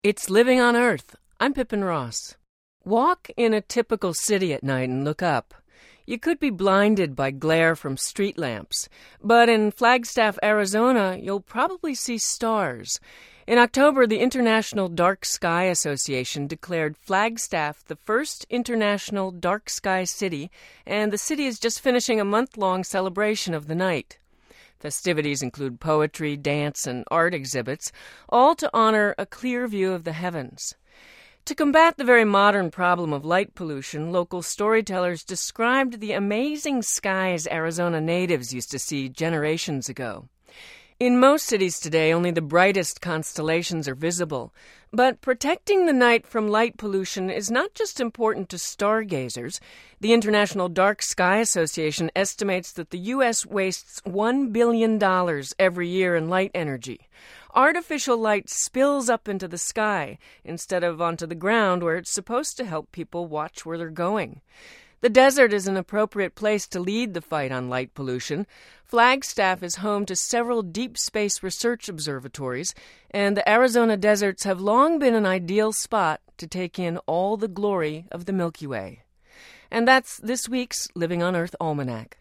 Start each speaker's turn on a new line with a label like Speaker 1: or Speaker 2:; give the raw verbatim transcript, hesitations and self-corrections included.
Speaker 1: It's Living on Earth. I'm Pippin Ross. Walk in a typical city at night and look up. You could be blinded by glare from street lamps, but in Flagstaff, Arizona, you'll probably see stars. In October, the International Dark Sky Association declared Flagstaff the first international dark sky city, and the city is just finishing a month-long celebration of the night. Festivities include poetry, dance, and art exhibits, all to honor a clear view of the heavens. To combat the very modern problem of light pollution, local storytellers described the amazing skies Arizona natives used to see generations ago. In most cities today, only the brightest constellations are visible. But protecting the night from light pollution is not just important to stargazers. The International Dark Sky Association estimates that the U S wastes one billion dollars every year in light energy. Artificial light spills up into the sky instead of onto the ground, where it's supposed to help people watch where they're going. The desert is an appropriate place to lead the fight on light pollution. Flagstaff is home to several deep space research observatories, and the Arizona deserts have long been an ideal spot to take in all the glory of the Milky Way. And that's this week's Living on Earth Almanac.